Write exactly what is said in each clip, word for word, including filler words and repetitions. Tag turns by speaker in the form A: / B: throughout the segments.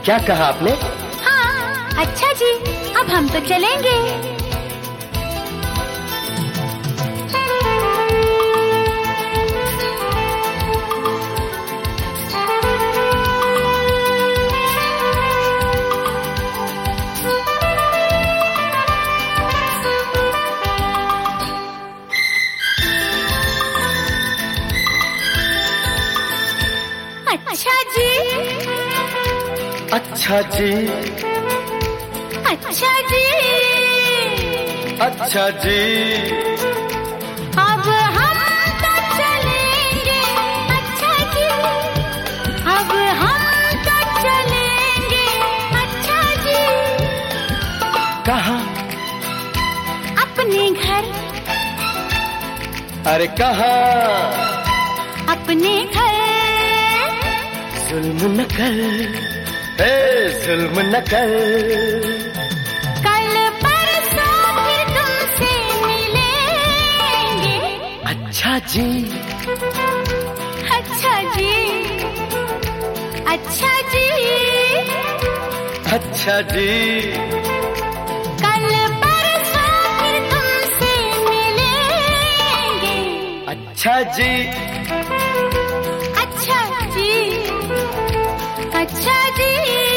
A: क्या कहा आपने?
B: हाँ, अच्छा जी, अब हम तो चलेंगे। अच्छा जी,
A: अच्छा जी,
B: अच्छा जी,
A: अच्छा जी,
B: अब हम तो चलेंगे। अच्छा जी, अब हम तो चलेंगे। अच्छा जी,
A: कहाँ?
B: अपने घर।
A: अरे कहाँ?
B: अपने घर।
A: जुल्म न कर, ए जुल्म न कर।
B: कल परसों फिर तुमसे मिलेंगे।
A: अच्छा जी,
B: अच्छा जी, अच्छा जी,
A: अच्छा जी,
B: कल परसों फिर तुमसे मिलेंगे।
A: अच्छा जी,
B: अच्छा जी, अच्छा जी,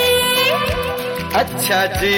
A: अच्छा जी।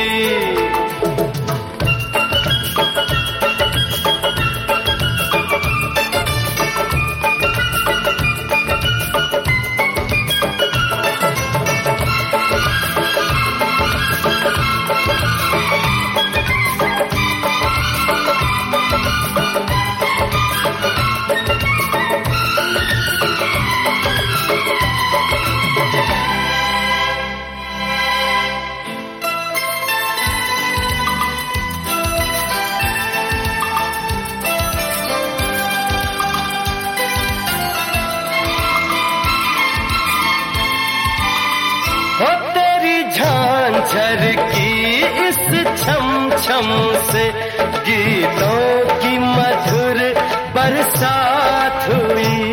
A: हो तेरी झांझर की इस छम छम से गीतों की मधुर बरसात हुई।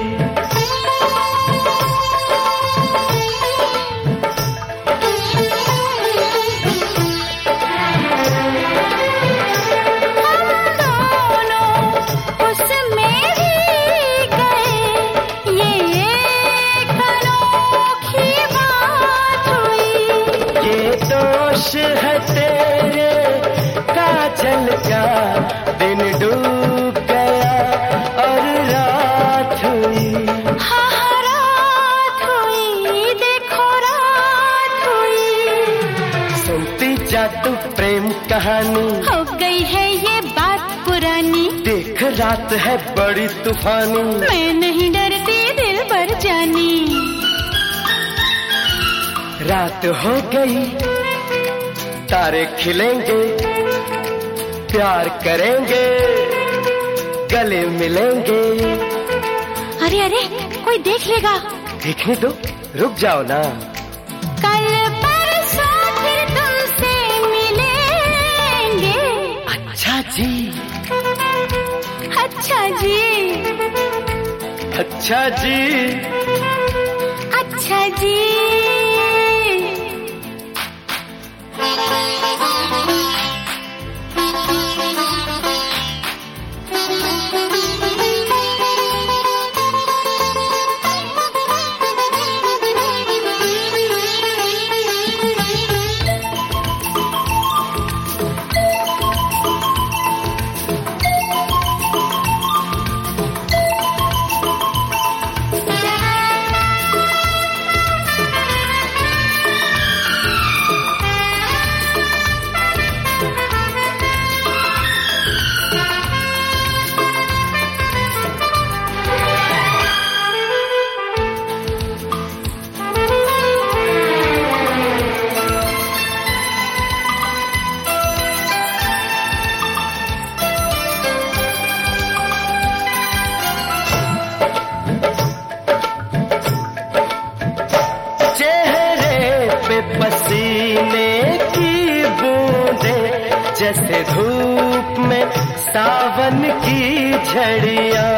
A: दोष है तेरे काजल का, दिन डूब गया और रात हुई।
B: हाँ रात हुई, देखो रात हुई।
A: सुनती जा तू प्रेम कहानी,
B: हो गई है ये बात पुरानी।
A: देख रात है बड़ी तूफानी,
B: मैं नहीं डरती दिल पर जानी।
A: रात हो गई, तारे खिलेंगे, प्यार करेंगे, गले मिलेंगे।
B: अरे अरे, कोई देख लेगा।
A: देखने दो, रुक जाओ ना।
B: कल परसों फिर तुमसे मिलेंगे।
A: अच्छा जी,
B: अच्छा जी,
A: अच्छा जी,
B: अच्छा जी। पसीने की बूंदें जैसे धूप में सावन की झड़ियां,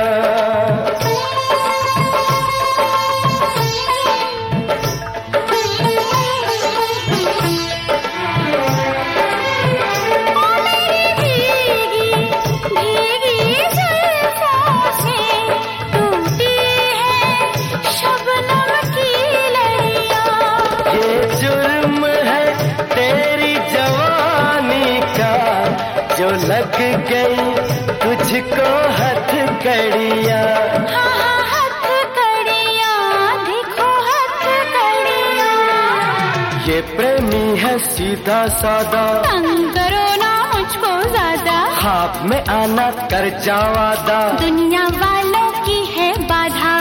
A: जो लग गई तुझको हथकड़ियाँ।
B: हाँ हाँ हथकड़ियाँ, देखो हथकड़ियाँ।
A: ये प्रेमी है सीधा सादा,
B: तंग करो ना मुझको ज्यादा।
A: ख्वाब में आना कर जा वादा,
B: दुनिया वालों की है बाधा।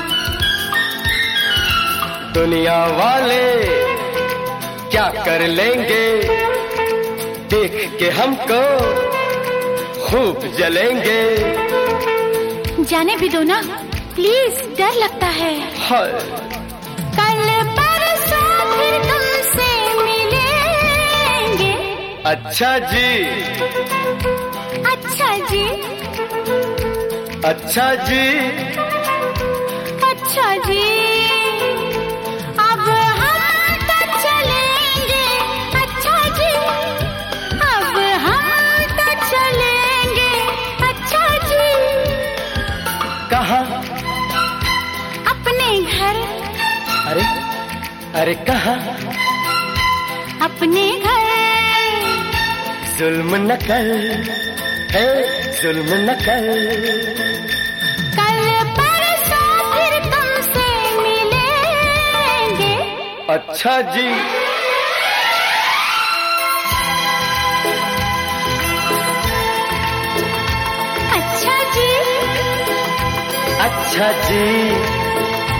A: दुनिया वाले क्या कर लेंगे, देख के हमको खूब जलेंगे।
B: जाने भी दो ना प्लीज, डर लगता है।
A: हाय
B: कल परसों फिर तुमसे मिलेंगे।
A: अच्छा जी,
B: अच्छा जी,
A: अच्छा जी,
B: अच्छा जी। अब हम तो चलेंगे, अच्छा जी। अब हम तो चलेंगे, अच्छा जी।
A: कहाँ?
B: अपने घर।
A: अरे अरे कहाँ?
B: अपने घर।
A: जुल्म न कर, है जुल्म न कर।
B: कल परसों फिर तुमसे मिलेंगे।
A: अच्छा जी,
B: अच्छा जी,
A: अच्छा जी,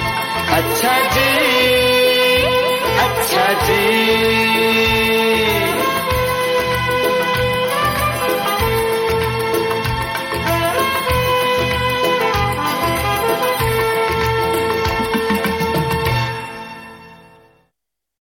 A: अच्छा जी, अच्छा जी।